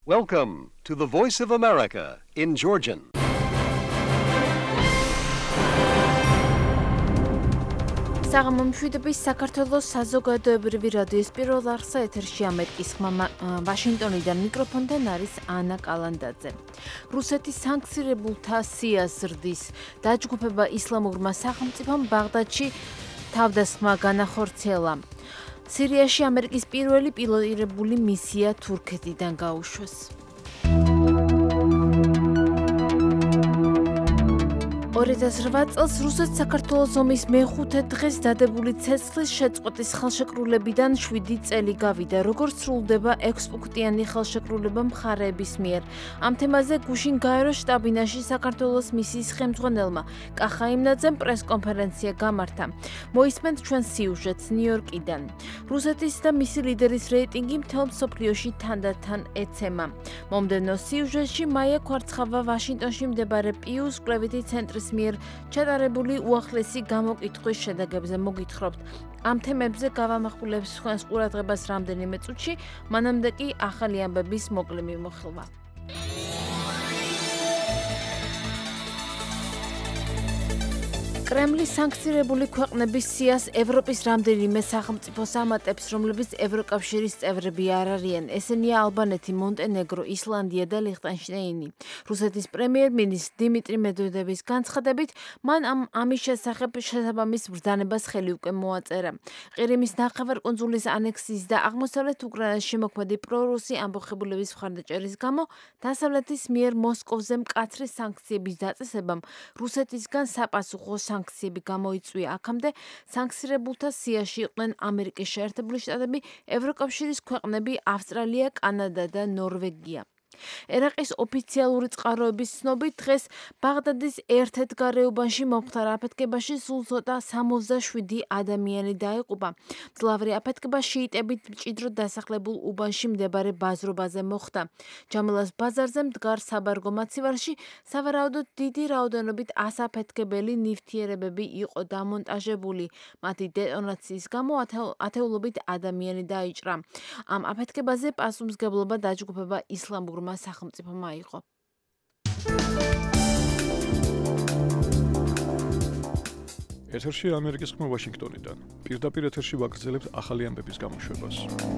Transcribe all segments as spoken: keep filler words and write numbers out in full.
Welcome to the Voice of America in Georgian. საღამომშვიდობის საქართველოს საზოგადოებრივი რადიოს პირველ არხსა ეთერში ამერიკის ხმა ვაშინგტონიდან მიკროფონთან არის ანა კალანდაძე. რუსეთის სანქცირებულთა სიას ზრდის. დაჯგუფება ისლამურმა სახელმწიფომ ბაღდადში თავდასხმა განახორციელა. სირიაში ამერიკის პირველი პილოტირებული მისია თურქეთიდან გაუშვეს. ორი ათას ოთხ წელს რუსეთ-საქართველოს ომის მეხუთე დღეს დადებული ცეცხლის შეწყვეტის ხელშეკრულებიდან შვიდი წელი გავიდა. როგორც სრულდება ექვსპუნქტიანი ხელშეკრულება მხარეების მიერ. ამ თემაზე გუშინ გაერო შტაბ-ბინაში საქართველოს მისიის ხელმძღვანელმა კახაიმნაძემ პრესკონფერენცია გამართა. მოისმენთ ჩვენ სიუჟეტს ნიუ-იორკიდან. რუსეთის და მისი ლიდერის რეიტინგი მთელ მსოფლიოში თანდათან ეცემა. მომდევნო სიუჟეტში მაია ქვარცხავა ვაშინგტონში მდებარე პიუს კვლევითი ცენტრის მიერ ჩატარებული უახლესი გამოკითხვის შედეგებზე მოგითხრობთ. ამ თემებზე გავამახვილებს თქვენს ყურადღებას რამდენიმე წუთში, მანამდე კი ახალი ამბების მოკლე მიმოხილვა. კრემლის სანქცირებული ქვეყნების სიას ევროპის რამდენიმე სახელმწიფოს ამატებს, რომლებიც ევროკავშირის წევრები არ არიან. ესენია ალბანეთი, მონტენეგრო, ისლანდია და ლიხტენშტეინი. რუსეთის პრემიერ-მინისტრ დიმიტრი მედვედევის განცხადებით, მან ამ ამის შესახებ შესაბამის ბრძანებას ხელი უკვე მოაწერა. ყირიმის ნახევარკუნძულის ანექსიის და აღმოსავლეთ უკრაინას შემოქმედი პრორუსი ამბოხებულების მხარდაჭერის გამო, დასავლეთის მიერ მოსკოვზე მკაცრი სანქციების დაწესებამ რუსეთისგან საპასუხო სანქციები გამოიწვია. აქამდე სანქცირებულთა სიაში იყვნენ ამერიკის შეერთებული შტატები, ევროკავშირის ქვეყნები, ავსტრალია, კანადა და ნორვეგია. ერაყის ოფიციალური წყაროების ცნობით, დღეს ბაღდადის ერთ-ერთ გარეუბანში მომხდარ აფეთქებაში სულ ცოტა სამოცდაშვიდი ადამიანი დაიღუპა. მძლავრი აფეთქება შიიტებით მჭიდროდ დასახლებულ უბანში მდებარე ბაზრობაზე მოხდა. ჯამალას ბაზარზე მდგარ საბარგო მაცივარში სავარაუდოდ დიდი რაოდენობით ასაფეთქებელი ნივთიერებები იყო დამონტაჟებული. მათი დეტონაციის გამო ათეულობით ადამიანი დაიჭრა. ამ აფეთქებაზე პასუხისმგებლობა დაჯგუფება ისლამურ სახელმწიფომ აიღო. ეთერში ამერიკის ხმა ვაშინგტონიდან. პირდაპირ ეთერში ვაგრძელებთ ახალი ამბების გამოშვებას.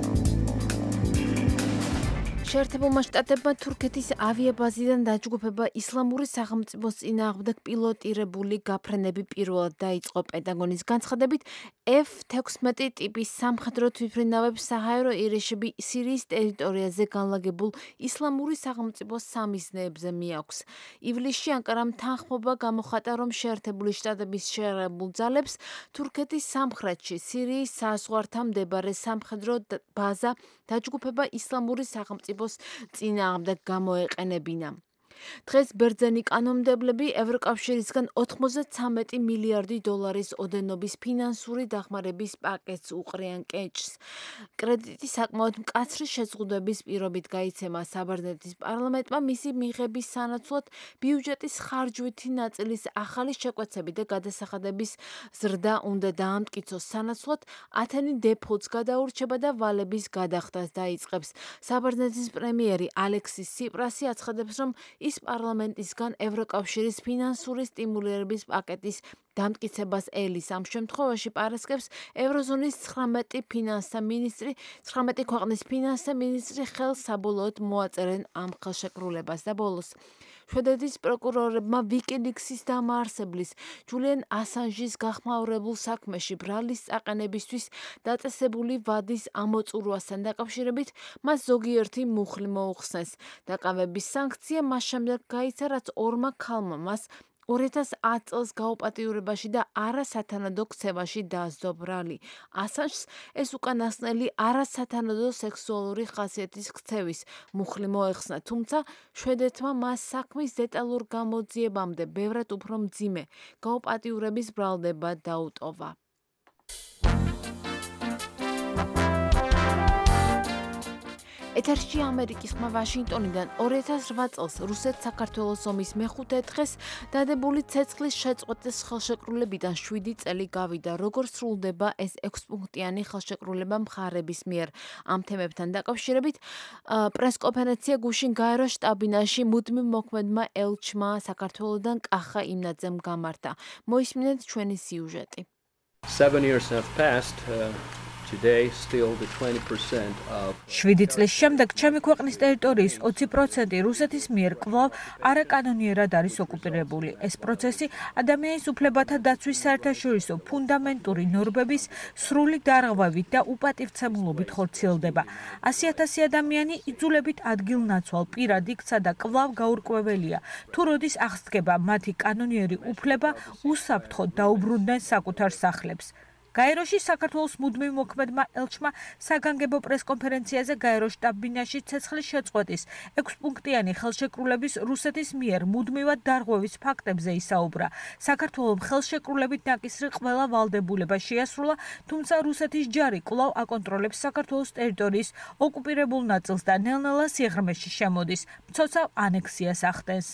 შეერთებულმა შტატებმა თურქეთის ავიაბაზიდან დაჯგუფება ისლამური სახელმწიფოს წინააღმდეგ პილოტირებული გაფრენები პირველად დაიწყო. პენტაგონის განცხადებით, ეფ თექვსმეტი ტიპის სამხედრო თვითმფრინავებს საჰაერო ირიშები სირიის ტერიტორიაზე განლაგებულ ისლამური სახელმწიფოს სამიზნეებზე მიაქვს. ივლისში ანკარამ თანხმობა გამოხატა, რომ შეერთებული შტატების შეერაღებულ ძალებს თურქეთის სამხრეთში სირიის საზღვართან მდებარე სამხედრო ბაზა დაჯგუფება ისლამური სახელმწიფოს წინააღმდეგ გამოეყენებინა. დღეს ბერძენი კანონმდებლები ევროკავშირისგან ოთხმოცდათრამეტი მილიარდი დოლარის ოდენობის ფინანსური დახმარების პაკეტს უყრიან კეჭს. კრედიტი საკმაოდ მკაცრი შეზღუდვების პირობით გაიცემა. საბერძნეთის პარლამენტმა მისი მიღების სანაცვლოდ ბიუჯეტის ხარჯვითი ნაწილის ახალი შეკვეცები და გადასახადების ზრდა უნდა დაამტკიცოს. სანაცვლოდ ათენი დეფოლტს გადაურჩება და ვალების გადახდას დაიწყებს. საბერძნეთის პრემიერი ალექსის სიპრასი აცხადებს, რომ ის პარლამენტისგან ევროკავშირის ფინანსური სტიმულირების პაკეტის დამტკიცებას ელის. ამ შემთხვევაში პარასკევს ევროზონის ცხრამეტი ფინანსთა მინისტრი, ცხრამეტი ქვეყნის ფინანსთა მინისტრი ხელს საბოლოოდ მოაწერენ ამ ხელშეკრულებას და ბოლოს. შვედეთის პროკურორებმა ვიკილიქსის დამაარსებლის ჯულიან ასანჟის გახმაურებულ საქმეში ბრალის წაყენებისთვის დაწესებული ვადის ამოწურვასთან დაკავშირებით მას ზოგიერთი მუხლი მოუხსნეს. დაკავების სანქცია მას შემდეგ გაიცა, რაც ორმა ქალმა მას ორი ათას ათ წელს გაუპატიურებაში და არასათანადო ქცევაში დაასდო ბრალი. ასანჟს ეს უკანასკნელი არასათანადო სექსუალური ხასიათის ქცევის მუხლი მოეხსნა, თუმცა შვედეთმა მას საქმის დეტალურ გამოძიებამდე ბევრად უფრო მძიმე გაუპატიურების ბრალდება დაუტოვა. ეთერში ამერიკის ხმა ვაშინგტონიდან ორი ათას რვა წელს რუსეთ-საქართველოს ომის მეხუთე დღეს დადებული ცეცხლის შეწყვეტის ხელშეკრულებიდან შვიდი წელი გავიდა. Როგორ სრულდება ეს ექვსპუნქტიანი ხელშეკრულება მხარების მიერ? ამ თემებთან დაკავშირებით პრესკონფერენცია გუშინ გაეროს შტაბ-ბინაში მუდმივ მოქმედმა ელჩმა საქართველოდან კახა იმნაძემ გამართა. მოისმინეთ ჩვენი სიუჟეტი. Seven years have passed. Uh... Today, still the twenty percent of შვიდი წლის შემდეგ ჩემი ქვეყნის ტერიტორიის ოცი პროცენტი რუსეთის მიერ კვლავ არაკანონიერად არის ოკუპირებული. ეს პროცესი ადამიანის უფლებათა დაცვის საერთაშორისო ფუნდამენტური ნორმების სრული დარღვევით და უპატივცემულობით ხორციელდება. ასი ათასი ადამიანი იძულებით ადგილ-ნაცვალ პირად იქცა და კვლავ გაურკვეველია, თუ როდის აღსდგება მათი კანონიერი უფლება უსაფრთხოდ დაუბრუნდნენ საკუთარ სახლებს. გაეროში საქართველოს მუდმივ მოქმედმა ელჩმა საგანგებო პრესკონფერენციაზე გაეროს შტაბ-ბინაში ცეცხლის შეწყვეტის ექვსპუნქტიანი ხელშეკრულების რუსეთის მიერ მუდმივად დარღვევის ფაქტებზე ისაუბრა. საქართველომ ხელშეკრულებით ნაკისრი ყველა ვალდებულება შეასრულა, თუმცა რუსეთის ჯარი კვლავ აკონტროლებს საქართველოს ტერიტორიის ოკუპირებულ ნაწილს და ნელ-ნელა სიღრმეში შემოდის, მცოცავ ანექსიას ახდენს.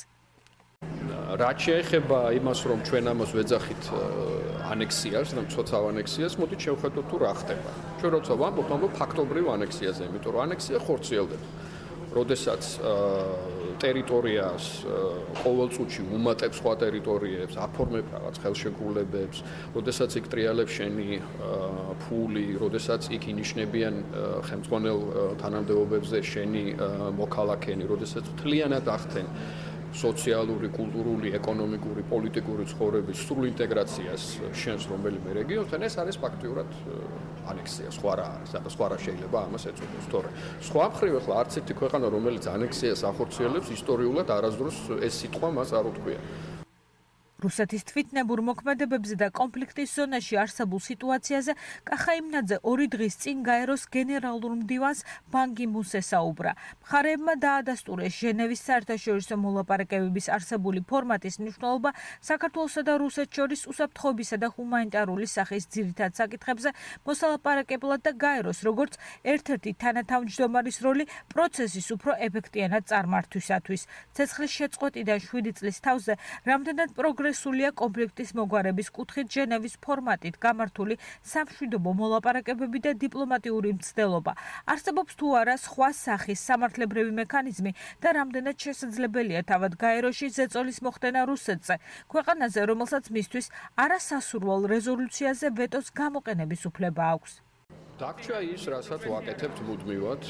რაც შეეხება იმას, რომ ჩვენ ამას ვეძახით ანექსიას, და მცოცავ ანექსიას, მოდით შევხედოთ თუ რა ხდება. ჩვენ როცა ვამბობთ, ვამბობთ ფაქტობრივ ანექსიაზე, იმიტომ რომ ანექსია ხორციელდება. როდესაც ტერიტორიას ყოველ წუთში უმატებს სხვა ტერიტორიებს, აფორმებს რაღაც ხელშეკრულებებს, როდესაც იქ ტრიალებს შენი ფული, როდესაც იქ ინიშნებიან ხელმძღვანელ თანამდებობებზე შენი მოქალაქენი, როდესაც მთლიანად ახდენ სოციალური, კულტურული, ეკონომიკური, პოლიტიკური ცხოვრების სრულ ინტეგრაციას შენს რომელიმე რეგიონთან, ეს არის ფაქტიურად ანექსია, სხვა რა არის, და სხვა რა შეიძლება ამას ეწოდოს. თორე სხვა მხრივ ახლა არც ერთი ქვეყანა, რომელიც ანექსიას ახორციელებს, ისტორიულად არასდროს ეს სიტყვა მას არ უთქვია. რუსეთის თვითნებურ მოქმედებებზე და კონფლიქტის ზონაში არსებულ სიტუაციაზე კახა იმნაძე ორი დღის წინ გაეროს გენერალურ მდივანს ბან კი მუნს ესაუბრა. მხარეებმა დაადასტურეს ჟენევის საერთაშორისო მოლაპარაკებების არსებული ფორმატის მნიშვნელობა საქართველოსა და რუსეთს შორის უსაფრთხოებისა და ჰუმანიტარული სახის ძირითად საკითხებზე მოსალაპარაკებლად და გაეროს როგორც ერთ-ერთი თანათავმჯდომარის როლი პროცესის უფრო ეფექტიანად წარმართვისათვის. ცეცხლის შეწყვეტიდან შვიდი წლის თავზე რამდენად პროგრესია სულია კონფლიქტის მოგვარების კუთხით ჟენევის ფორმატით გამართული სამშვიდობო მოლაპარაკებები და დიპლომატიური მცდელობა. არსებობს თუ არა სხვა სახის სამართლებრივი მექანიზმი და რამდენად შესაძლებელია თავად გაეროში ზეწოლის მოხდენა რუსეთზე, ქვეყანაზე, რომელსაც მისთვის არასასურველ რეზოლუციაზე ვეტოს გამოყენების უფლება აქვს. დაგჭირა ის, რასაც ვაკეთებთ მუდმივად,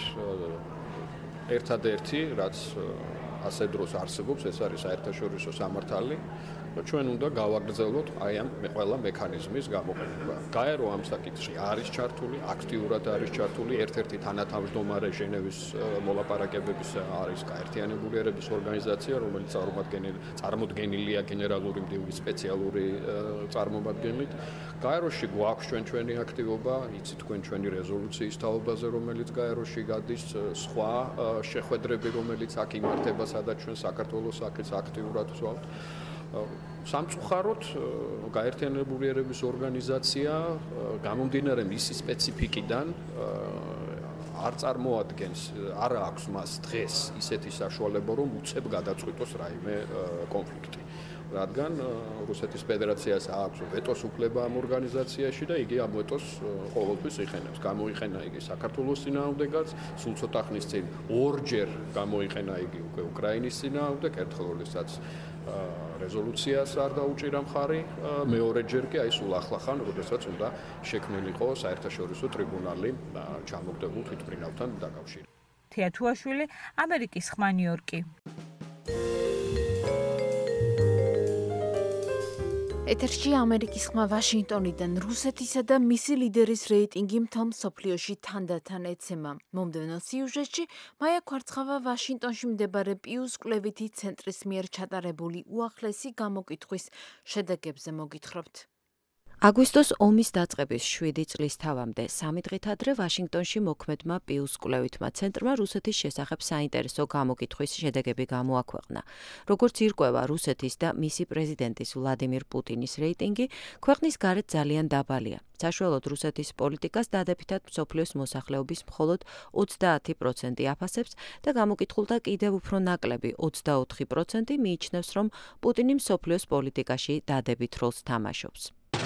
ერთადერთი, რაც ასე დროს არსებობს, ეს არის საერთაშორისო სამართალი. ჩვენ უნდა გავაგრძელოთ აი ამ ყველა მექანიზმის გამოყენება. გაერო ამ საკითხში არის ჩართული, აქტიურად არის ჩართული, ერთ-ერთი თანათავმჯდომარე ჟენევის მოლაპარაკებების არის გაერთიანებული ერების ორგანიზაცია, რომელიც წარმოდგენილია გენერალური მდივნის სპეციალური წარმომადგენლით. გაეროში გვაქვს ჩვენ ჩვენი აქტივობა, იცით თქვენ ჩვენი რეზოლუციის თაობაზე, რომელიც გაეროში გადის, სხვა შეხვედრები, რომელიც აქ იმართება, სადაც ჩვენ საქართველოს აქაც აქტიურად ვსვავთ. სამწუხაროდ გაერთიანებული ერების ორგანიზაცია გამომდინარე მისი სპეციფიკიდან არ წარმოადგენს, არ აქვს მას დღეს ისეთი საშუალება, რომ უცებ გადაწყვიტოს რაიმე კონფლიქტი. რადგან რუსეთის ფედერაციას აქვს ვეტოს უფლება ამ ორგანიზაციაში და იგი ამ ვეტოს ყოველთვის იხენებს. გამოიყენა იგი საქართველოს წინააღმდეგაც, სულ ცოტა ხნის წინ ორჯერ გამოიყენა იგი უკვე უკრაინის წინააღმდეგ, ერთხელ როდესაც რეზოლუციას არ დაუჭირა მხარი, მეორეჯერ კი აი სულ ახლახან, როდესაც უნდა შექმნილიყო საერთაშორისო ტრიბუნალი ჩამოგდებულ თვითმფრინავთან დაკავშირებით. თეა თუაშვილი, ამერიკის ხმა, ნიუ-იორკი. ეთერში ამერიკის ხმა ვაშინგტონიდან რუსეთისა და მისი ლიდერის რეიტინგი მთელ მსოფლიოში თანდათან ეცემა. მომდევნო სიუჟეტში მაია ქვარცხავა ვაშინგტონში მდებარე პიუს კვლევითი ცენტრის მიერ ჩატარებული უახლესი გამოკითხვის შედეგებზე მოგითხრობთ. აგვისტოს ომის დაწყების შვიდი წლის თავამდე სამი დღით ადრე ვაშინგტონში მოქმედმა პიუს კვლევითმა ცენტრმა რუსეთის შესახებ საინტერესო გამოკითხვის შედეგები გამოაქვეყნა. Როგორც ირკვევა, რუსეთის და მისი პრეზიდენტის ვლადიმირ პუტინის რეიტინგი ქვეყნის გარეთ ძალიან დაბალია. საშუალოდ რუსეთის პოლიტიკას დადებითად მსოფლიოს მოსახლეობის მხოლოდ ოცდაათი პროცენტი აფასებს და გამოკითხულთა კიდევ უფრო ნაკლები ოცდაოთხი პროცენტი მიიჩნევს, რომ პუტინი მსოფლიოს პოლიტიკაში დადებით როლს თამაშობს.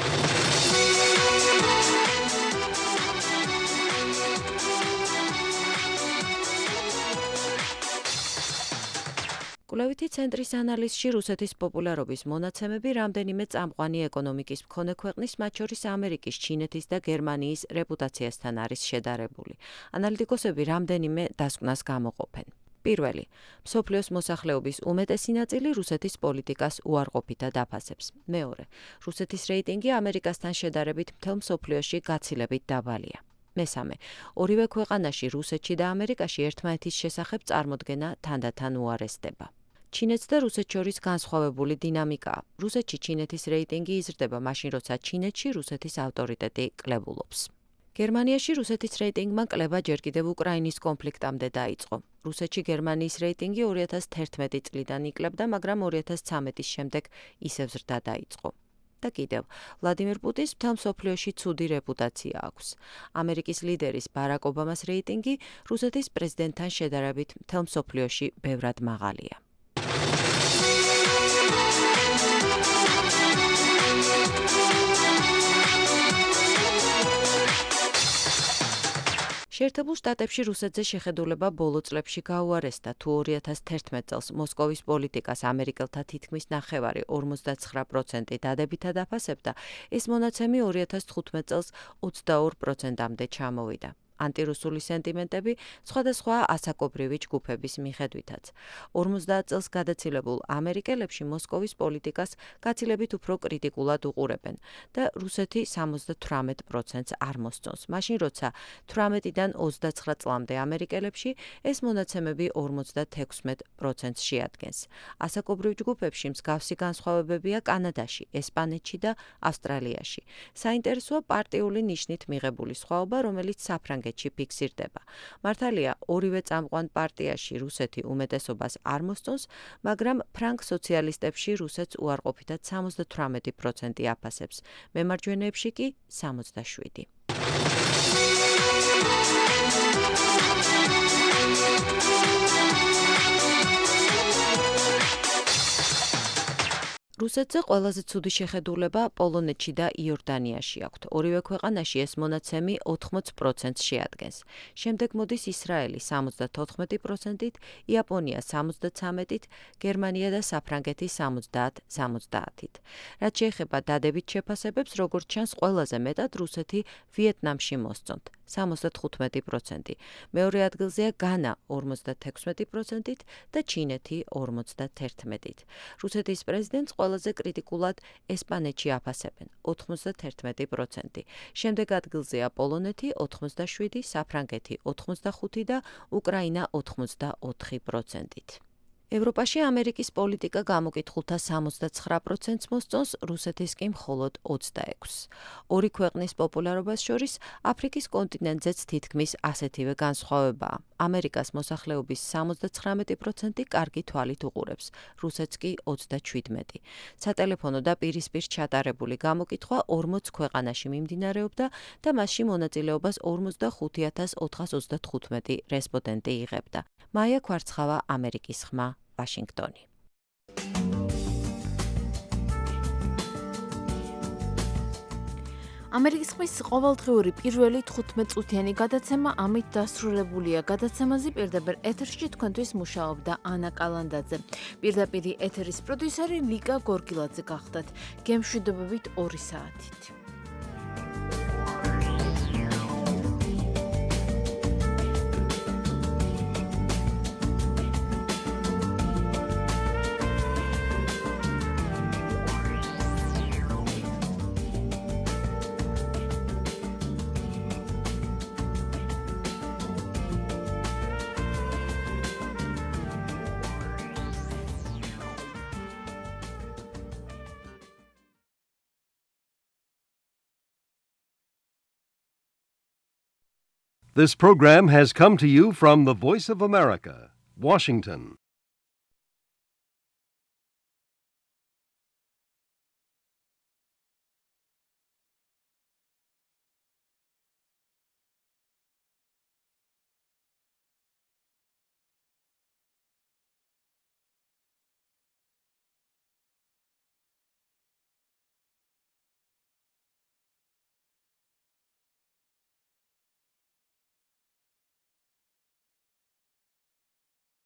კვლევითი ცენტრის ანალიზში რუსეთის პოპულარობის მონაცემები რამდენიმე წამყვანი ეკონომიკის მქონე ქვეყნის, მათ შორის ამერიკის, ჩინეთის და გერმანიის რეპუტაციასთან არის შედარებული. ანალიტიკოსები რამდენიმე დასკვნას გამოყოფენ. პირველი, მსოფლიოს მოსახლეობის უმეტესი ნაწილი რუსეთის პოლიტიკას უარყოფითად აფასებს. მეორე, რუსეთის რეიტინგი ამერიკასთან შედარებით მთელ მსოფლიოში გაცილებით დაბალია. მესამე, ორივე ქვეყანაში, რუსეთში და ამერიკაში ერთმანეთის შესახებ წარმოდგენა თანდათან უარესდება. ჩინეთს და რუსეთს შორის განსხვავებული დინამიკაა. რუსეთში ჩინეთის რეიტინგი იზრდება მაშინ, როცა ჩინეთში რუსეთის ავტორიტეტი კლებულობს. გერმანიაში რუსეთის რეიტინგმა კლება ჯერ კიდევ უკრაინის კონფლიქტამდე დაიწყო. რუსეთში გერმანიის რეიტინგი ორი ათას თერთმეტი წლიდან იკლებდა, მაგრამ ორი ათას ცხრამეტის შემდეგ ისევ ზრდა დაიწყო. და კიდევ, ვლადიმირ პუტინს მთელ მსოფლიოში ცუდი რეპუტაცია აქვს. ამერიკის ლიდერის ბარაკ ობამას რეიტინგი რუსეთის პრეზიდენტთან შედარებით მთელ მსოფლიოში ბევრად მაღალია. შეერთებულ შტატებში რუსეთზე შეხედულება ბოლო წლებში გაუარესდა, თუ ორი ათას თერთმეტ წელს მოსკოვის პოლიტიკას ამერიკელთა თითქმის ნახევარი ორმოცდაცხრა პროცენტი დადებითად აფასებდა, ეს მონაცემი ორი ათას თხუთმეტ წელს ოცდაორ პროცენტამდე ჩამოვიდა. ანტირუსული სენტიმენტები სხვადასხვა ასაკობრივი ჯგუფების მიხედვითაც. ორმოცდაათ წელს გადაცილებულ ამერიკელებში მოსკოვის პოლიტიკას გაცილებით უფრო კრიტიკულად უყურებენ და რუსეთი სამოცდათვრამეტ პროცენტს არ მოსწონს. მაშინ, როცა თვრამეტიდან ოცდაცხრა წლამდე ამერიკელებში ეს მონაცემები ორმოცდათექვსმეტ პროცენტს შეადგენს. ასაკობრივ ჯგუფებში მსგავსი განსხვავებებია კანადაში, ესპანეთში და ავსტრალიაში. საინტერესოა პარტიული ნიშნით მიღებული სხვაობა, რომელიც საფრანგეთში ფიქსირდება. მართალია, ორივე წამყვან პარტიაში რუსეთი უმეტესობას არ მოსწონს, მაგრამ ფრანგ სოციალისტებში რუსეთს უარყოფითად სამოცდათვრამეტი პროცენტი აფასებს, მემარჯვენეებში კი სამოცდაშვიდი. რუსეთზე ყველაზე ცუდი შეხედულება პოლონეთში და იორდანიაში აქვთ. ორივე ქვეყანაში ეს მონაცემი ოთხმოც პროცენტს შეადგენს. შემდეგ მოდის ისრაელი სამოცდათოთხმეტი პროცენტით, იაპონია სამოცდაცამეტით, გერმანია და საფრანგეთი სამოცდაათ სამოცდაათით. რაც შეეხება დადებით შეფასებებს, როგორც ჩანს, ყველაზე მეტად რუსეთი ვიეტნამში მოსწონთ. სამოცდათხუთმეტი პროცენტი. მეორე ადგილზეა განა ორმოცდათექვსმეტი პროცენტით და ჩინეთი ორმოცდათერთმეტით. რუსეთის პრეზიდენტს ყველაზე კრიტიკულად ესპანეთში აფასებენ ოთხმოცდათერთმეტი პროცენტი. შემდეგ ადგილზეა პოლონეთი ოთხმოცდაშვიდი, საფრანგეთი ოთხმოცდახუთი და უკრაინა ოთხმოცდაოთხი პროცენტით. ევროპაში ამერიკის პოლიტიკა გამოკითხულთა სამოცდაცხრა პროცენტს მოსწონს, რუსეთის კი მხოლოდ ოცდაექვსს. ორი ქვეყნის პოპულარობას შორის აფრიკის კონტინენტზეც თითქმის ასეთივე განსხვავებაა. ამერიკას მოსახლეობის სამოცდაცხრამეტი პროცენტი კარგი თვალით უყურებს, რუსეთს კი ოცდაჩვიდმეტი. სატელეფონო და პირისპირ ჩატარებული გამოკითხვა ორმოც ქვეყანაში მიმდინარეობდა და მასში მონაწილეობას ორმოცდახუთი ათას ოთხას ოცდათხუთმეტი რესპონდენტი იღებდა. მაია ქვარცხავა, ამერიკის ხმა, ვაშინგტონი. ამერიკის ხმის ყოველდღიური პირველი თხუთმეტწუთიანი გადაცემა ამით დასრულებულია. გადაცემაზე პირდაპირ ეთერში თქვენთვის მუშაობდა ანა კალანდაძე. პირდაპირ ეთერის პროდიუსერი ლიკა გორგილაძე გახდათ. გემშვიდობებით ორი საათით. This program has come to you from the Voice of America, Washington.